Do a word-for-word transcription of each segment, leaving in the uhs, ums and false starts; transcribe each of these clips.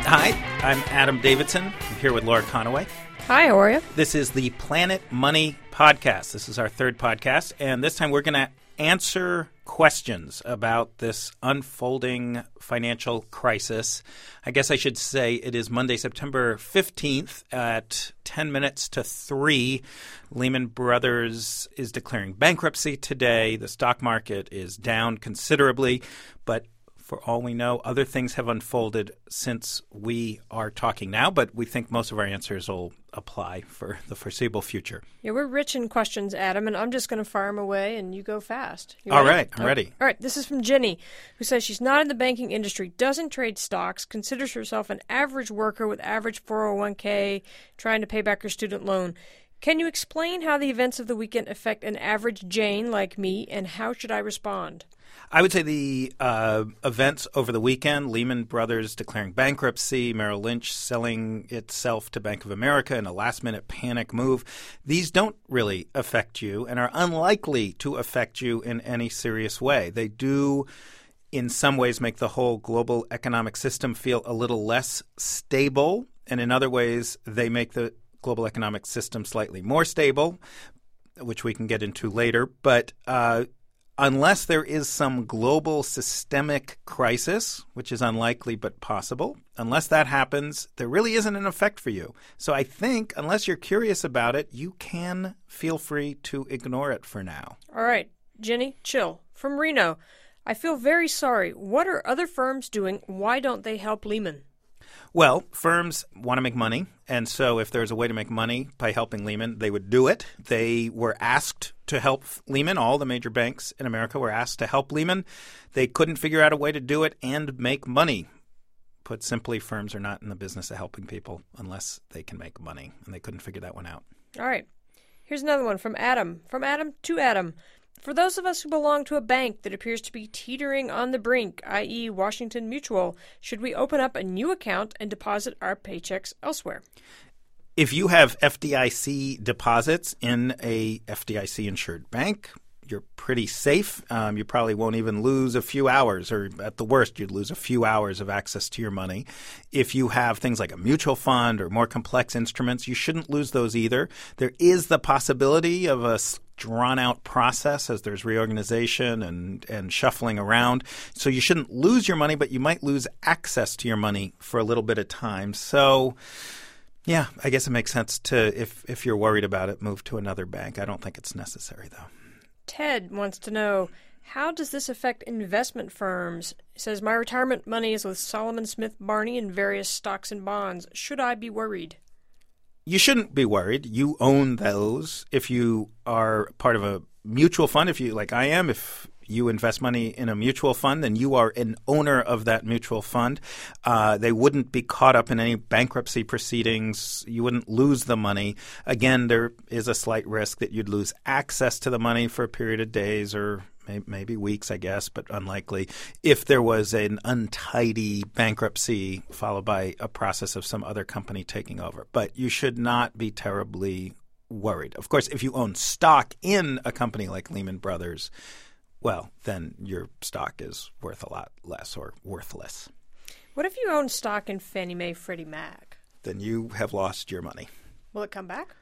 Hi, I'm Adam Davidson. I'm here with Laura Conaway. Hi, how are you? This is the Planet Money Podcast. This is our third podcast, and this time we're going to answer questions about this unfolding financial crisis. I guess I should say it is Monday, September fifteenth at ten minutes to three. Lehman Brothers is declaring bankruptcy today. The stock market is down considerably, but for all we know, other things have unfolded since we are talking now, but we think most of our answers will apply for the foreseeable future. Yeah, we're rich in questions, Adam, and I'm just going to fire them away, and you go fast. You all ready? right, I'm oh. ready. All right, this is from Jenny, who says she's not in the banking industry, doesn't trade stocks, considers herself an average worker with average four oh one k, trying to pay back her student loan. Can you explain how the events of the weekend affect an average Jane like me, and how should I respond? I would say the uh, events over the weekend, Lehman Brothers declaring bankruptcy, Merrill Lynch selling itself to Bank of America in a last-minute panic move, these don't really affect you and are unlikely to affect you in any serious way. They do in some ways make the whole global economic system feel a little less stable, and in other ways they make the global economic system slightly more stable, which we can get into later. But uh, unless there is some global systemic crisis, which is unlikely but possible, unless that happens, there really isn't an effect for you. So I think unless you're curious about it, you can feel free to ignore it for now. All right, Jenny, chill. From Reno, I feel very sorry. What are other firms doing? Why don't they help Lehman? Well, firms want to make money, and so if there's a way to make money by helping Lehman, they would do it. They were asked to help Lehman. All the major banks in America were asked to help Lehman. They couldn't figure out a way to do it and make money. Put simply, firms are not in the business of helping people unless they can make money, and they couldn't figure that one out. All right. Here's another one from Adam. From Adam to Adam. For those of us who belong to a bank that appears to be teetering on the brink, that is. Washington Mutual, should we open up a new account and deposit our paychecks elsewhere? If you have F D I C deposits in a F D I C-insured bank, you're pretty safe. Um, you probably won't even lose a few hours, or at the worst, you'd lose a few hours of access to your money. If you have things like a mutual fund or more complex instruments, you shouldn't lose those either. There is the possibility of a drawn-out process as there's reorganization and, and shuffling around. So you shouldn't lose your money, but you might lose access to your money for a little bit of time. So yeah, I guess it makes sense to, if, if you're worried about it, move to another bank. I don't think it's necessary, though. Ted wants to know, how does this affect investment firms? He says, my retirement money is with Solomon Smith Barney and various stocks and bonds. Should I be worried? You shouldn't be worried. You own those. If you are part of a mutual fund, if you, like I am, if you invest money in a mutual fund, then you are an owner of that mutual fund. Uh, they wouldn't be caught up in any bankruptcy proceedings. You wouldn't lose the money. Again, there is a slight risk that you'd lose access to the money for a period of days or maybe weeks, I guess, but unlikely, if there was an untidy bankruptcy followed by a process of some other company taking over. But you should not be terribly worried. Of course, if you own stock in a company like Lehman Brothers, well, then your stock is worth a lot less or worthless. What if you own stock in Fannie Mae, Freddie Mac? Then you have lost your money. Will it come back?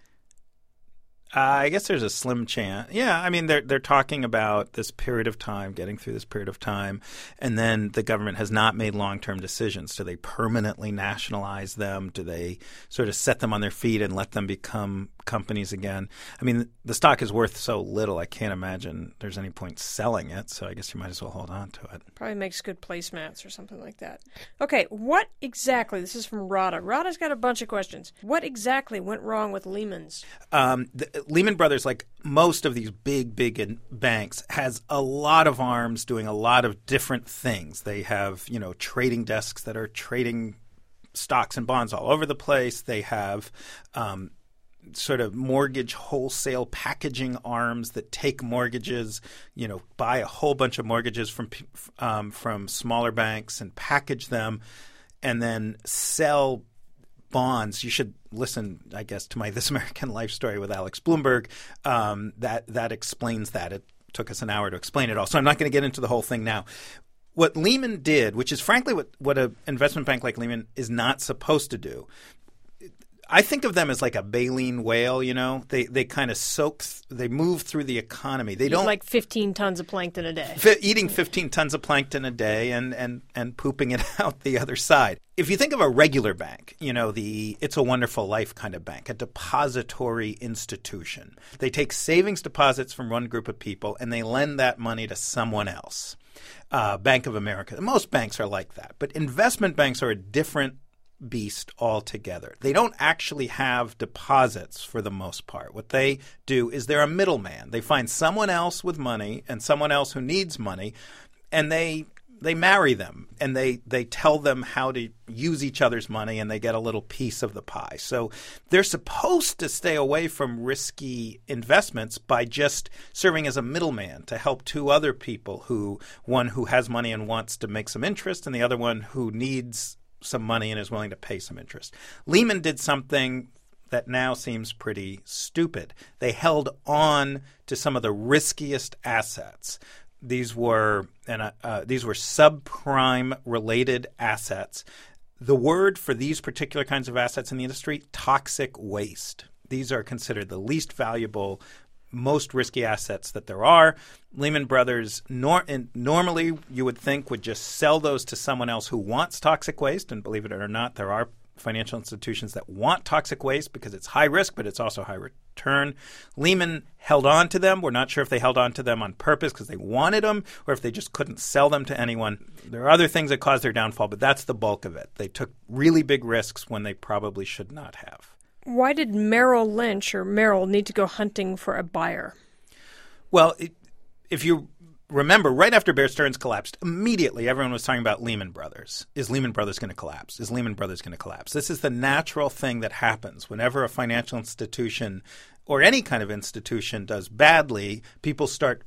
Uh, I guess there's a slim chance. Yeah, I mean, they're they're talking about this period of time, getting through this period of time, and then the government has not made long-term decisions. Do they permanently nationalize them? Do they sort of set them on their feet and let them become companies again? I mean, the stock is worth so little, I can't imagine there's any point selling it, so I guess you might as well hold on to it. Probably makes good placemats or something like that. Okay, what exactly, this is from Rada. Rada's got a bunch of questions. What exactly went wrong with Lehman's? Um, the, Lehman Brothers, like most of these big, big in- banks, has a lot of arms doing a lot of different things. They have, you know, trading desks that are trading stocks and bonds all over the place. They have um, sort of mortgage wholesale packaging arms that take mortgages, you know, buy a whole bunch of mortgages from um, from smaller banks and package them and then sell bonds. You should listen, I guess, to my This American Life story with Alex Bloomberg. Um, that that explains that. It took us an hour to explain it all. So I'm not going to get into the whole thing now. what Lehman did, which is frankly what, what an investment bank like Lehman is not supposed to do, I think of them as like a baleen whale, you know. They they kind of soak, th- they move through the economy. They Eat don't like fifteen tons of plankton a day. F- eating fifteen tons of plankton a day and, and, and pooping it out the other side. If you think of a regular bank, you know, the It's a Wonderful Life kind of bank, a depository institution. They take savings deposits from one group of people and they lend that money to someone else. Uh, Bank of America. Most banks are like that. But investment banks are a different beast altogether. They don't actually have deposits for the most part. What they do is they're a middleman. They find someone else with money and someone else who needs money, and they they marry them and they, they tell them how to use each other's money, and they get a little piece of the pie. So they're supposed to stay away from risky investments by just serving as a middleman to help two other people, who one who has money and wants to make some interest and the other one who needs some money and is willing to pay some interest. Lehman did something that now seems pretty stupid. They held on to some of the riskiest assets. These were and uh, uh, these were subprime related assets. The word for these particular kinds of assets in the industry, toxic waste. These are considered the least valuable, most risky assets that there are. Lehman Brothers nor- normally you would think would just sell those to someone else who wants toxic waste. And believe it or not, there are financial institutions that want toxic waste because it's high risk, but it's also high return. Lehman held on to them. We're not sure if they held on to them on purpose because they wanted them or if they just couldn't sell them to anyone. There are other things that caused their downfall, but that's the bulk of it. They took really big risks when they probably should not have. Why did Merrill Lynch or Merrill need to go hunting for a buyer? Well, it, if you remember, right after Bear Stearns collapsed, immediately everyone was talking about Lehman Brothers. Is Lehman Brothers going to collapse? Is Lehman Brothers going to collapse? This is the natural thing that happens whenever a financial institution or any kind of institution does badly. People start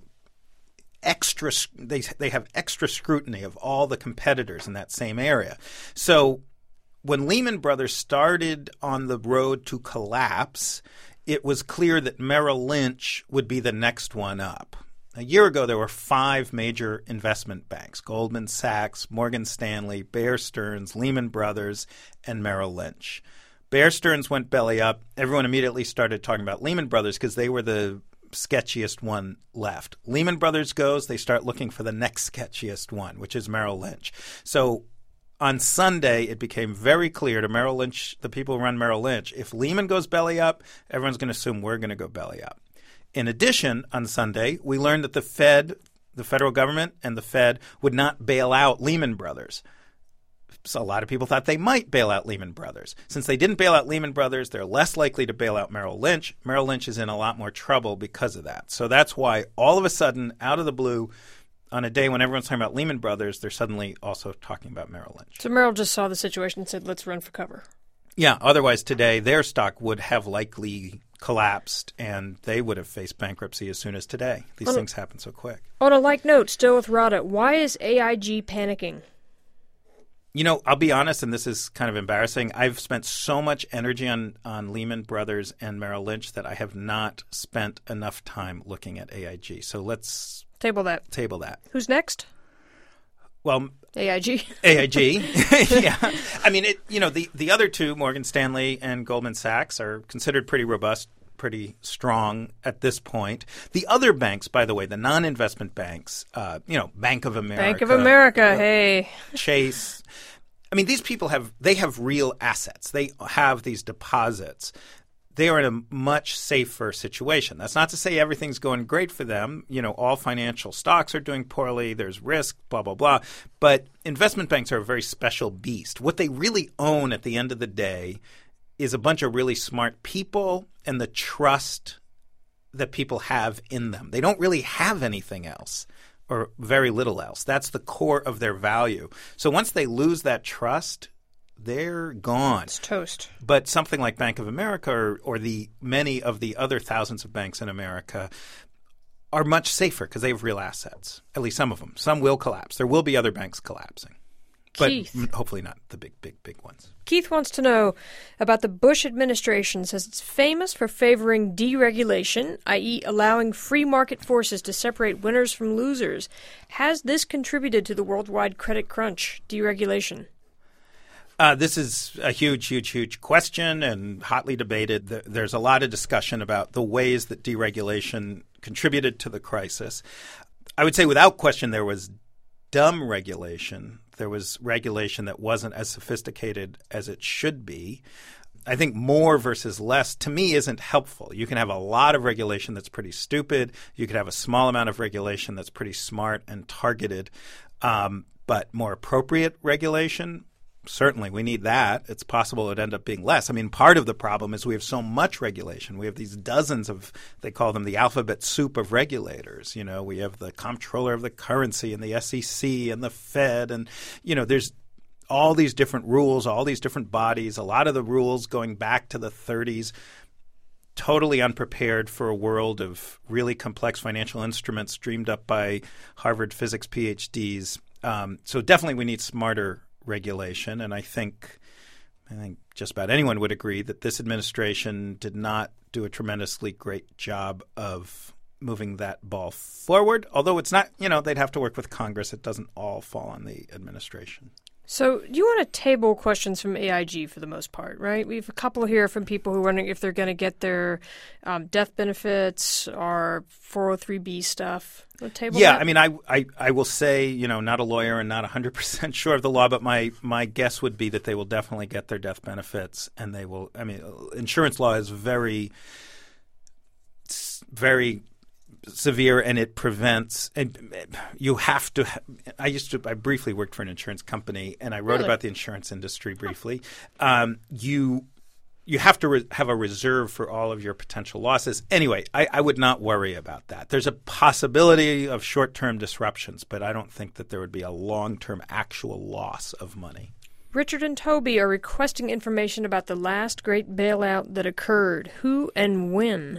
extra they they have extra scrutiny of all the competitors in that same area. So when Lehman Brothers started on the road to collapse, it was clear that Merrill Lynch would be the next one up. A year ago, there were five major investment banks: Goldman Sachs, Morgan Stanley, Bear Stearns, Lehman Brothers, and Merrill Lynch. Bear Stearns went belly up. Everyone immediately started talking about Lehman Brothers because they were the sketchiest one left. Lehman Brothers goes, they start looking for the next sketchiest one, which is Merrill Lynch. So on Sunday, it became very clear to Merrill Lynch, the people who run Merrill Lynch, if Lehman goes belly up, everyone's going to assume we're going to go belly up. In addition, on Sunday, we learned that the Fed, the federal government, and the Fed would not bail out Lehman Brothers. So a lot of people thought they might bail out Lehman Brothers. Since they didn't bail out Lehman Brothers, they're less likely to bail out Merrill Lynch. Merrill Lynch is in a lot more trouble because of that. So that's why all of a sudden, out of the blue, on a day when everyone's talking about Lehman Brothers, they're suddenly also talking about Merrill Lynch. So Merrill just saw the situation and said, let's run for cover. Yeah. Otherwise, today, their stock would have likely collapsed, and they would have faced bankruptcy as soon as today. These on, things happen so quick. On a like note, still with Radha, why is A I G panicking? You know, I'll be honest, and this is kind of embarrassing. I've spent so much energy on, on Lehman Brothers and Merrill Lynch that I have not spent enough time looking at A I G. So let's table that. Table that. Who's next? Well, A I G. A I G. Yeah. I mean, it. You know, the, the other two, Morgan Stanley and Goldman Sachs, are considered pretty robust, pretty strong at this point. The other banks, by the way, the non-investment banks, uh, you know, Bank of America. Bank of America, uh, hey. Chase. I mean, these people have, they have real assets. They have these deposits. They are in a much safer situation. That's not to say everything's going great for them. You know, all financial stocks are doing poorly. There's risk, blah, blah, blah. But investment banks are a very special beast. What they really own at the end of the day is a bunch of really smart people and the trust that people have in them. They don't really have anything else or very little else. That's the core of their value. So once they lose that trust, they're gone. It's toast. But something like Bank of America or, or the many of the other thousands of banks in America are much safer because they have real assets, at least some of them. Some will collapse. There will be other banks collapsing. but Keith. hopefully not the big, big, big ones. Keith wants to know about the Bush administration. Says it's famous for favoring deregulation, that is allowing free market forces to separate winners from losers. Has this contributed to the worldwide credit crunch, deregulation? Uh, this is a huge, huge, huge question and hotly debated. There's a lot of discussion about the ways that deregulation contributed to the crisis. I would say without question there was dumb regulation. There was regulation that wasn't as sophisticated as it should be. I think more versus less, to me, isn't helpful. You can have a lot of regulation that's pretty stupid. You could have a small amount of regulation that's pretty smart and targeted. Um, but more appropriate regulation, certainly we need that. It's possible it would end up being less. I mean, part of the problem is we have so much regulation. We have these dozens of, they call them the alphabet soup of regulators. You know, we have the comptroller of the currency and the S E C and the Fed. And, you know, there's all these different rules, all these different bodies, a lot of the rules going back to the thirties, totally unprepared for a world of really complex financial instruments dreamed up by Harvard physics P H Ds. Um, so definitely we need smarter regulation, and I think I think just about anyone would agree that this administration did not do a tremendously great job of moving that ball forward, although it's not, you know, they'd have to work with Congress. It doesn't all fall on the administration. So you want to table questions from A I G for the most part, right? We have a couple here from people who are wondering if they're going to get their um, death benefits or four oh three B stuff. Table yeah, that? I mean, I, I I will say, you know, not a lawyer and not one hundred percent sure of the law, but my, my guess would be that they will definitely get their death benefits, and they will – I mean, insurance law is very, very – severe, and it prevents and you have to I used to I briefly worked for an insurance company, and I wrote really? about the insurance industry briefly. Um, you you have to re- have a reserve for all of your potential losses. Anyway, I, I would not worry about that. There's a possibility of short-term disruptions, but I don't think that there would be a long-term actual loss of money. Richard and Toby are requesting information about the last great bailout that occurred. Who and when?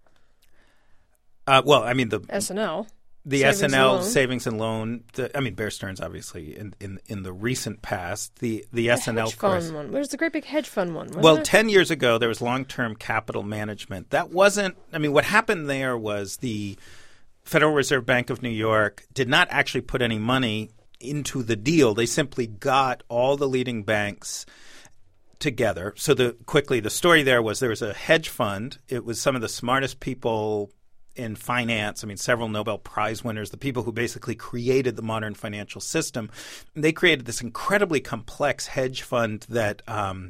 Uh, well, I mean the S N L, the savings S N L and loan. savings and loan. The, I mean Bear Stearns, obviously, in, in in the recent past, the the, The S N L hedge fund crisis. one. Where's the great big hedge fund one? Wasn't Well, it? ten years ago, there was long-term capital management. That wasn't – I mean, what happened there was the Federal Reserve Bank of New York did not actually put any money into the deal. They simply got all the leading banks together. So the quickly, the story there was there was a hedge fund. It was some of the smartest people in finance. I mean, several Nobel Prize winners, the people who basically created the modern financial system. They created this incredibly complex hedge fund that um,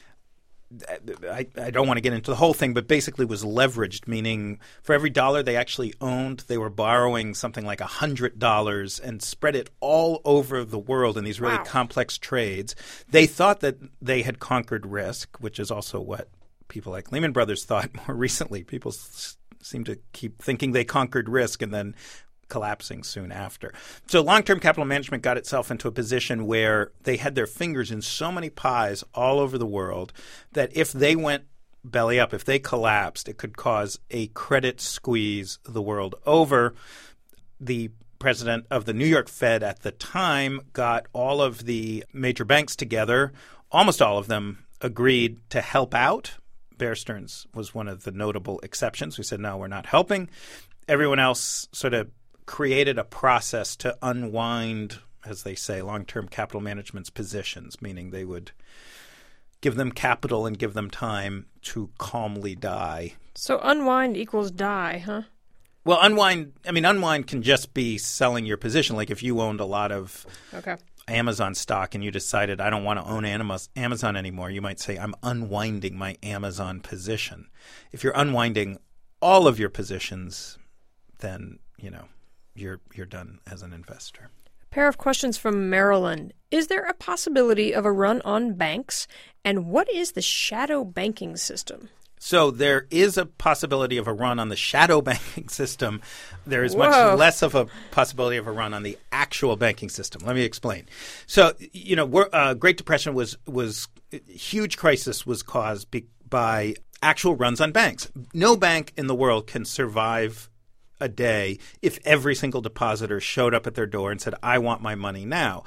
I, I don't want to get into the whole thing, but basically was leveraged, meaning for every dollar they actually owned, they were borrowing something like one hundred dollars and spread it all over the world in these really Wow. complex trades. They thought that they had conquered risk, which is also what people like Lehman Brothers thought more recently. People s- seem to keep thinking they conquered risk and then collapsing soon after. So long-term capital management got itself into a position where they had their fingers in so many pies all over the world that if they went belly up, if they collapsed, it could cause a credit squeeze the world over. The president of the New York Fed at the time got all of the major banks together. Almost all of them agreed to help out. Bear Stearns was one of the notable exceptions. We said, no, we're not helping. Everyone else sort of created a process to unwind, as they say, long-term capital management's positions, meaning they would give them capital and give them time to calmly die. So unwind equals die, huh? Well, unwind, I mean, unwind can just be selling your position. Like if you owned a lot of Okay. Amazon stock and you decided I don't want to own Amazon anymore, you might say I'm unwinding my Amazon position. If you're unwinding all of your positions, then, you know, you're you're done as an investor. A pair of questions from Maryland. Is there a possibility of a run on banks? And what is the shadow banking system? So there is a possibility of a run on the shadow banking system. There is Whoa. much less of a possibility of a run on the actual banking system. Let me explain. So, you know, we're, uh, Great Depression was was huge crisis was caused be, by actual runs on banks. No bank in the world can survive a day if every single depositor showed up at their door and said, I want my money now.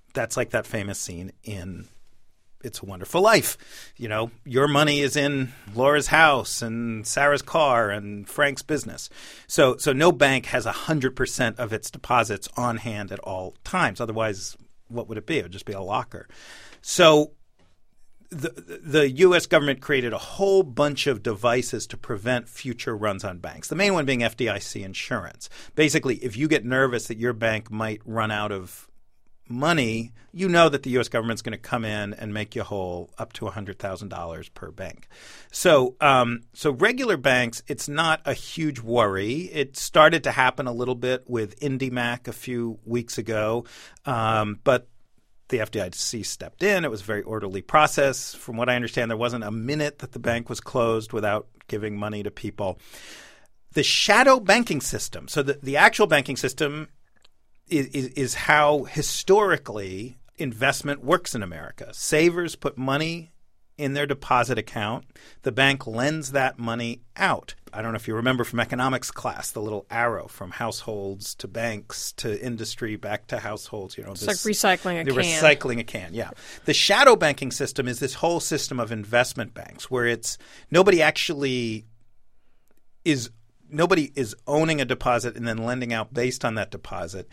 that's like that famous scene in It's a Wonderful Life. You know, your money is in Laura's house and Sarah's car and Frank's business. So so no bank has one hundred percent of its deposits on hand at all times. Otherwise, what would it be? It would just be a locker. So the the U S government created a whole bunch of devices to prevent future runs on banks, the main one being F D I C insurance. Basically, if you get nervous that your bank might run out of money, you know that the U S government's going to come in and make you whole up to one hundred thousand dollars per bank. So um, so regular banks, it's not a huge worry. It started to happen a little bit with IndyMac a few weeks ago, um, but the F D I C stepped in. It was a very orderly process. From what I understand, there wasn't a minute that the bank was closed without giving money to people. The shadow banking system, so the, the actual banking system Is, is how historically investment works in America. Savers put money in their deposit account. The bank lends that money out. I don't know if you remember from economics class, the little arrow from households to banks to industry back to households. You know, it's this, like recycling a can. Recycling a can, yeah. The shadow banking system is this whole system of investment banks where it's nobody actually is Nobody is owning a deposit and then lending out based on that deposit.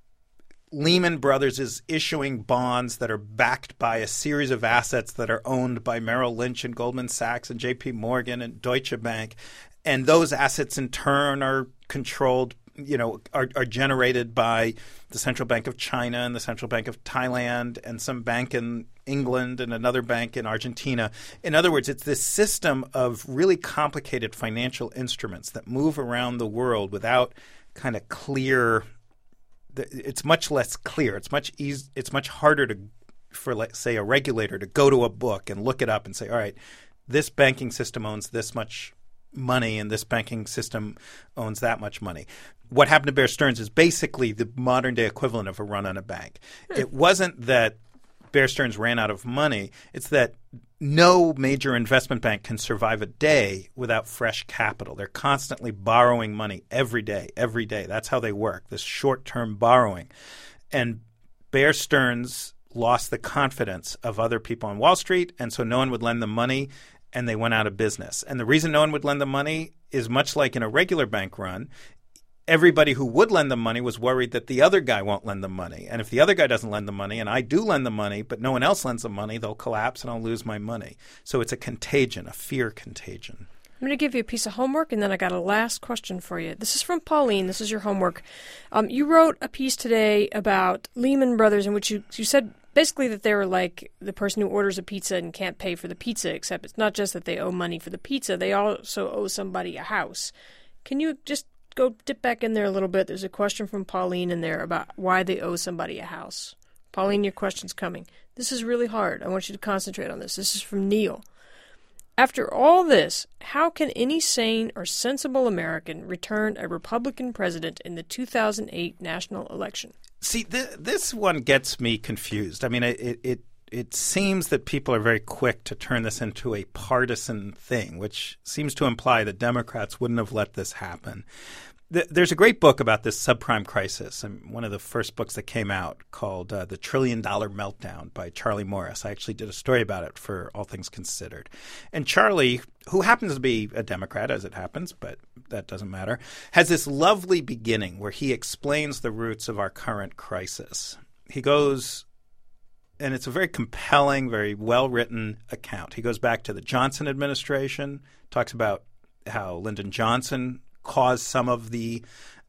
Lehman Brothers is issuing bonds that are backed by a series of assets that are owned by Merrill Lynch and Goldman Sachs and J P Morgan and Deutsche Bank. And those assets in turn are controlled, you know, are, are generated by the Central Bank of China and the Central Bank of Thailand and some bank in England and another bank in Argentina. In other words, it's this system of really complicated financial instruments that move around the world without kind of clear – it's much less clear. It's much easy, It's much harder to for, let's say, a regulator to go to a book and look it up and say, all right, this banking system owns this much money and this banking system owns that much money. What happened to Bear Stearns is basically the modern-day equivalent of a run on a bank. It wasn't that Bear Stearns ran out of money. It's that no major investment bank can survive a day without fresh capital. They're constantly borrowing money every day, every day. That's how they work, this short-term borrowing. And Bear Stearns lost the confidence of other people on Wall Street, and so no one would lend them money, and they went out of business. And the reason no one would lend them money is much like in a regular bank run. Everybody who would lend them money was worried that the other guy won't lend them money. And if the other guy doesn't lend them money and I do lend them money, but no one else lends them money, they'll collapse and I'll lose my money. So it's a contagion, a fear contagion. I'm going to give you a piece of homework, and then I got a last question for you. This is from Pauline. This is your homework. Um, you wrote a piece today about Lehman Brothers in which you, you said basically that they were like the person who orders a pizza and can't pay for the pizza, except it's not just that they owe money for the pizza. They also owe somebody a house. Can you just go dip back in there a little bit? There's a question from Pauline in there about why they owe somebody a house. Pauline, your question's coming. This is really hard. I want you to concentrate on this. This is from Neil. After all this, how can any sane or sensible American return a Republican president in the two thousand eight national election? See, th- this one gets me confused. I mean, it, it it seems that people are very quick to turn this into a partisan thing, which seems to imply that Democrats wouldn't have let this happen. Th- there's a great book about this subprime crisis, and one of the first books that came out called uh, The Trillion Dollar Meltdown by Charlie Morris. I actually did a story about it for All Things Considered. And Charlie, who happens to be a Democrat, as it happens, but that doesn't matter, has this lovely beginning where he explains the roots of our current crisis. He goes... And it's a very compelling, very well-written account. He goes back to the Johnson administration, talks about how Lyndon Johnson caused some of the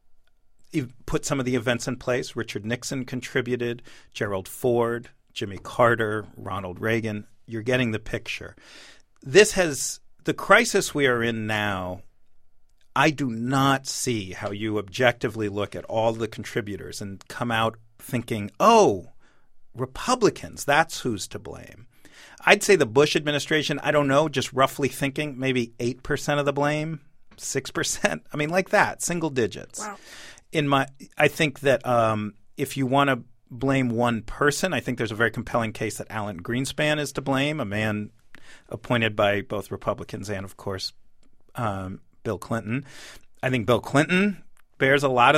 – put some of the events in place. Richard Nixon contributed, Gerald Ford, Jimmy Carter, Ronald Reagan. You're getting the picture. This has – the crisis we are in now, I do not see how you objectively look at all the contributors and come out thinking, oh – Republicans, that's who's to blame. I'd say the Bush administration, I don't know, just roughly thinking, maybe eight percent of the blame, six percent. I mean, like that, single digits. Wow. In my, I think that um, if you want to blame one person, I think there's a very compelling case that Alan Greenspan is to blame, a man appointed by both Republicans and, of course, um, Bill Clinton. I think Bill Clinton bears a lot of the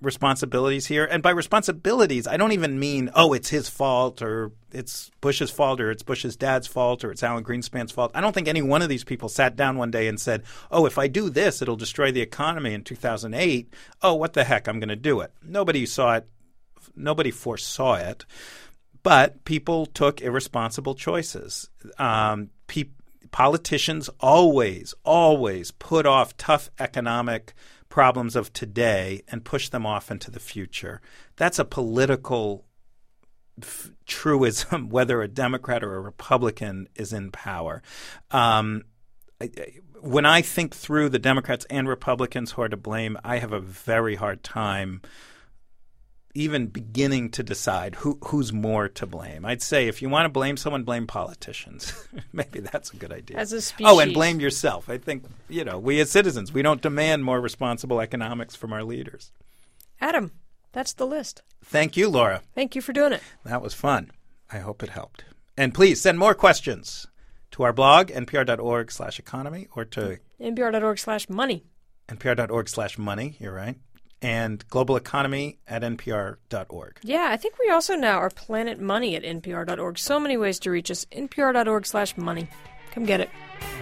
responsibilities here. And by responsibilities, I don't even mean, oh, it's his fault or it's Bush's fault or it's Bush's dad's fault or it's Alan Greenspan's fault. I don't think any one of these people sat down one day and said, oh, if I do this, it'll destroy the economy in two thousand eight. Oh, what the heck, I'm going to do it. Nobody saw it. Nobody foresaw it. But people took irresponsible choices. Um, pe- politicians always, always put off tough economic problems of today and push them off into the future. That's a political f- truism, whether a Democrat or a Republican is in power. Um, I, I, when I think through the Democrats and Republicans who are to blame, I have a very hard time even beginning to decide who who's more to blame. I'd say if you want to blame someone, blame politicians. Maybe that's a good idea. As a species. Oh, and blame yourself. I think, you know, we as citizens, we don't demand more responsible economics from our leaders. Adam, that's the list. Thank you, Laura. Thank you for doing it. That was fun. I hope it helped. And please send more questions to our blog, npr.org slash economy, or to npr.org slash money. npr.org slash money, you're right. And global economy at npr dot org. Yeah, I think we also now are Planet Money at npr dot org. So many ways to reach us. npr.org slash money. Come get it.